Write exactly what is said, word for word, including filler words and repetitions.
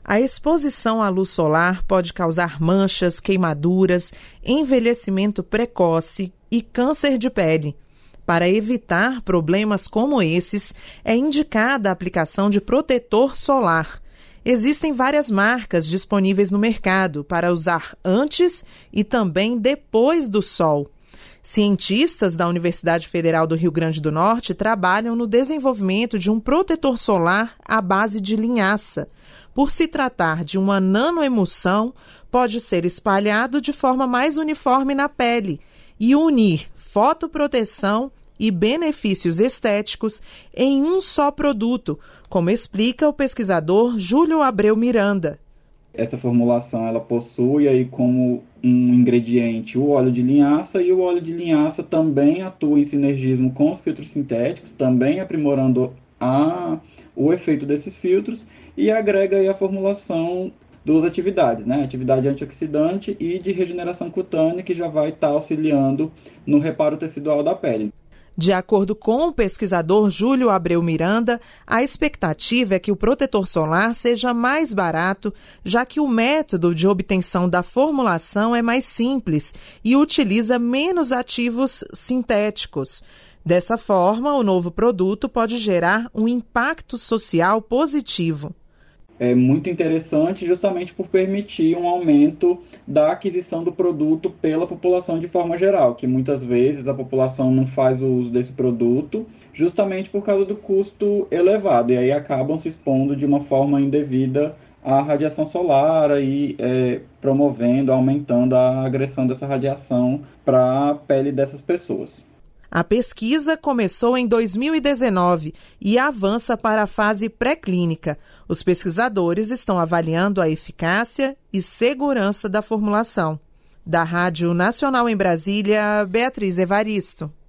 A exposição à luz solar pode causar manchas, queimaduras, envelhecimento precoce e câncer de pele. Para evitar problemas como esses, é indicada a aplicação de protetor solar. Existem várias marcas disponíveis no mercado para usar antes e também depois do sol. Cientistas da Universidade Federal do Rio Grande do Norte trabalham no desenvolvimento de um protetor solar à base de linhaça. Por se tratar de uma nanoemulsão, pode ser espalhado de forma mais uniforme na pele e unir fotoproteção e benefícios estéticos em um só produto, como explica o pesquisador Júlio Abreu Miranda. Essa formulação ela possui aí como um ingrediente o óleo de linhaça, e o óleo de linhaça também atua em sinergismo com os filtros sintéticos, também aprimorando a, o efeito desses filtros, e agrega aí a formulação duas atividades, né? Atividade antioxidante e de regeneração cutânea, que já vai estar auxiliando no reparo tecidual da pele. De acordo com o pesquisador Júlio Abreu Miranda, a expectativa é que o protetor solar seja mais barato, já que o método de obtenção da formulação é mais simples e utiliza menos ativos sintéticos. Dessa forma, o novo produto pode gerar um impacto social positivo. É muito interessante justamente por permitir um aumento da aquisição do produto pela população de forma geral, que muitas vezes a população não faz o uso desse produto justamente por causa do custo elevado, e aí acabam se expondo de uma forma indevida à radiação solar e é, promovendo, aumentando a agressão dessa radiação para a pele dessas pessoas. A pesquisa começou em dois mil e dezenove e avança para a fase pré-clínica. Os pesquisadores estão avaliando a eficácia e segurança da formulação. Da Rádio Nacional em Brasília, Beatriz Evaristo.